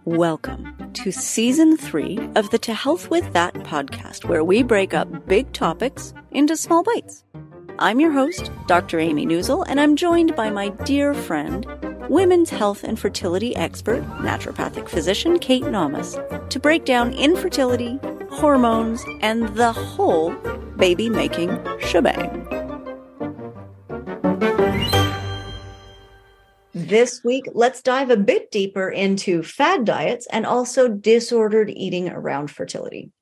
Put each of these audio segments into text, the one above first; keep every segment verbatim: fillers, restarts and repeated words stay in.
Welcome to Season three of the To Health With That podcast, where we break up big topics into small bites. I'm your host, Doctor Amy Newsel, and I'm joined by my dear friend, women's health and fertility expert, naturopathic physician Kate Namas, to break down infertility, hormones, and the whole baby-making shebang. This week, let's dive a bit deeper into fad diets and also disordered eating around fertility.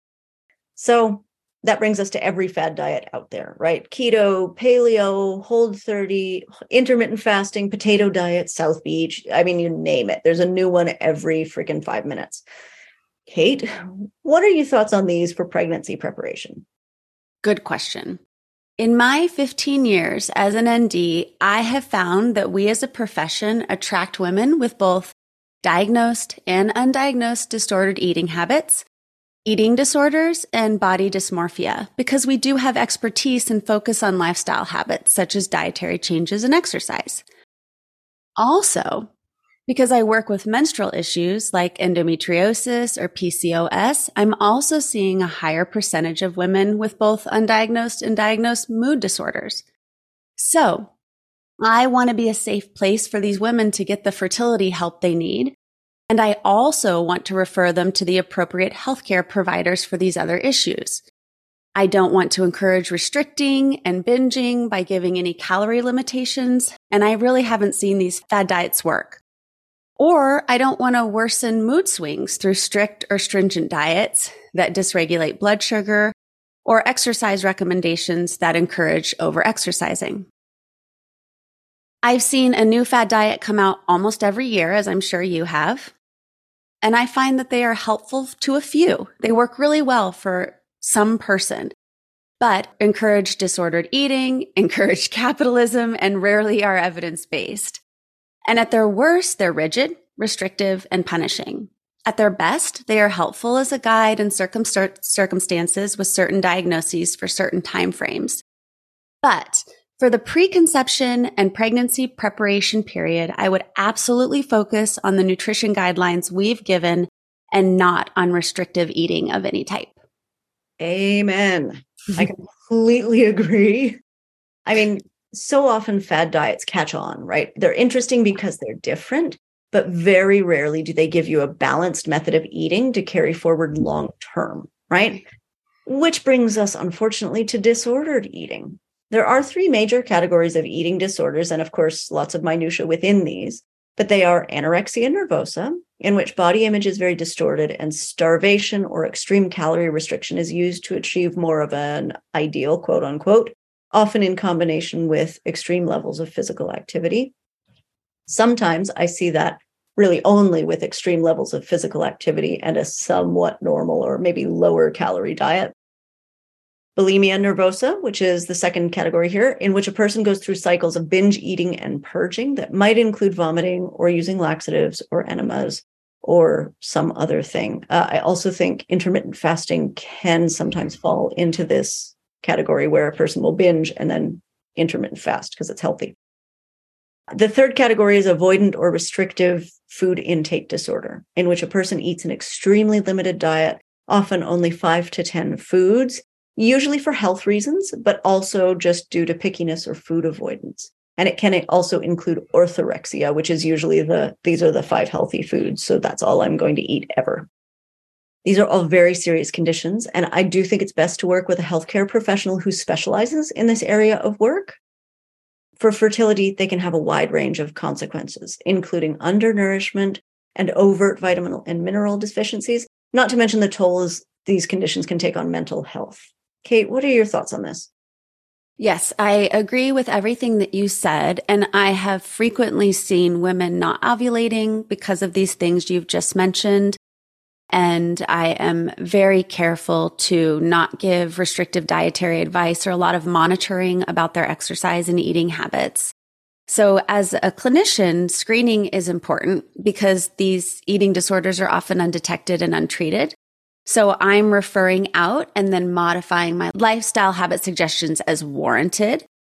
So that brings us to every fad diet out there, right? Keto, paleo, Hold thirty, intermittent fasting, potato diet, South Beach. I mean, you name it. There's a new one every freaking five minutes. Kate, what are your thoughts on these for pregnancy preparation? Good question. In my fifteen years as an N D, I have found that we as a profession attract women with both diagnosed and undiagnosed disordered eating habits, eating disorders, and body dysmorphia, because we do have expertise and focus on lifestyle habits such as dietary changes and exercise. Also, because I work with menstrual issues like endometriosis or P C O S, I'm also seeing a higher percentage of women with both undiagnosed and diagnosed mood disorders. So I want to be a safe place for these women to get the fertility help they need. And I also want to refer them to the appropriate healthcare providers for these other issues. I don't want to encourage restricting and binging by giving any calorie limitations, and I really haven't seen these fad diets work. Or I don't want to worsen mood swings through strict or stringent diets that dysregulate blood sugar or exercise recommendations that encourage over-exercising. I've seen a new fad diet come out almost every year, as I'm sure you have, and I find that they are helpful to a few. They work really well for some person, but encourage disordered eating, encourage capitalism, and rarely are evidence-based. And at their worst, they're rigid, restrictive, and punishing. At their best, they are helpful as a guide in circumst- circumstances with certain diagnoses for certain timeframes. But for the preconception and pregnancy preparation period, I would absolutely focus on the nutrition guidelines we've given and not on restrictive eating of any type. Amen. I completely agree. I mean, so often fad diets catch on, right? They're interesting because they're different, but very rarely do they give you a balanced method of eating to carry forward long term, right? Which brings us, unfortunately, to disordered eating. There are three major categories of eating disorders, and of course, lots of minutia within these, but they are anorexia nervosa, in which body image is very distorted, and starvation or extreme calorie restriction is used to achieve more of an ideal, quote unquote, often in combination with extreme levels of physical activity. Sometimes I see that really only with extreme levels of physical activity and a somewhat normal or maybe lower calorie diet. Bulimia nervosa, which is the second category here, in which a person goes through cycles of binge eating and purging that might include vomiting or using laxatives or enemas or some other thing. Uh, I also think intermittent fasting can sometimes fall into this category where a person will binge and then intermittent fast because it's healthy. The third category is avoidant or restrictive food intake disorder, in which a person eats an extremely limited diet, often only five to ten foods, usually for health reasons, but also just due to pickiness or food avoidance. And it can also include orthorexia, which is usually the, these are the five healthy foods, so that's all I'm going to eat ever. These are all very serious conditions, and I do think it's best to work with a healthcare professional who specializes in this area of work. For fertility, they can have a wide range of consequences, including undernourishment and overt vitamin and mineral deficiencies, not to mention the tolls these conditions can take on mental health. Kate, what are your thoughts on this? Yes, I agree with everything that you said, and I have frequently seen women not ovulating because of these things you've just mentioned. And I am very careful to not give restrictive dietary advice or a lot of monitoring about their exercise and eating habits. So as a clinician, screening is important because these eating disorders are often undetected and untreated. So I'm referring out and then modifying my lifestyle habit suggestions as warranted.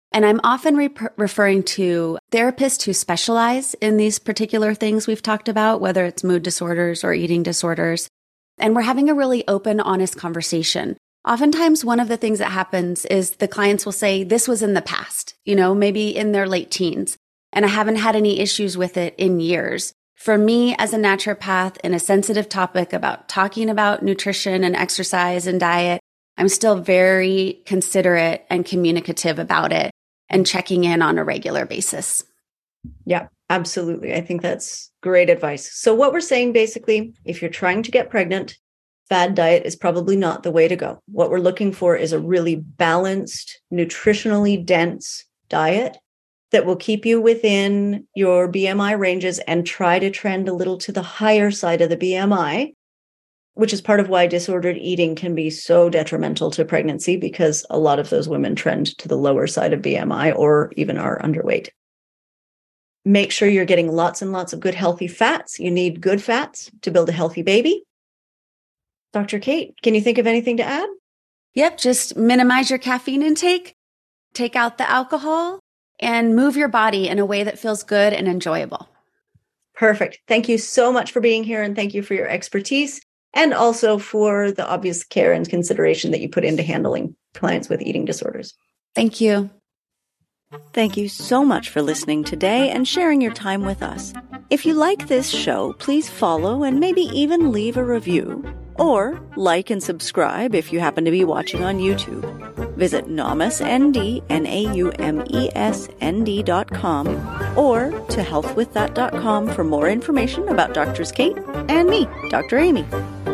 And I'm often re- referring to therapists who specialize in these particular things we've talked about, whether it's mood disorders or eating disorders. And we're having a really open, honest conversation. Oftentimes, one of the things that happens is the clients will say, this was in the past, you know, maybe in their late teens, and I haven't had any issues with it in years. For me, as a naturopath in a sensitive topic about talking about nutrition and exercise and diet, I'm still very considerate and communicative about it and checking in on a regular basis. Yeah, absolutely. I think that's great advice. So what we're saying, basically, if you're trying to get pregnant, fad diet is probably not the way to go. What we're looking for is a really balanced, nutritionally dense diet that will keep you within your B M I ranges and try to trend a little to the higher side of the B M I, which is part of why disordered eating can be so detrimental to pregnancy, because a lot of those women trend to the lower side of B M I or even are underweight. Make sure you're getting lots and lots of good, healthy fats. You need good fats to build a healthy baby. Doctor Kate, can you think of anything to add? Yep, just minimize your caffeine intake, take out the alcohol, and move your body in a way that feels good and enjoyable. Perfect. Thank you so much for being here, and thank you for your expertise, and also for the obvious care and consideration that you put into handling clients with eating disorders. Thank you. Thank you so much for listening today and sharing your time with us. If you like this show, please follow and maybe even leave a review. Or like and subscribe if you happen to be watching on YouTube. Visit naumusnd, N A U M E S N D dot com or to health with that dot com for more information about Doctors Kate and me, Doctor Amy.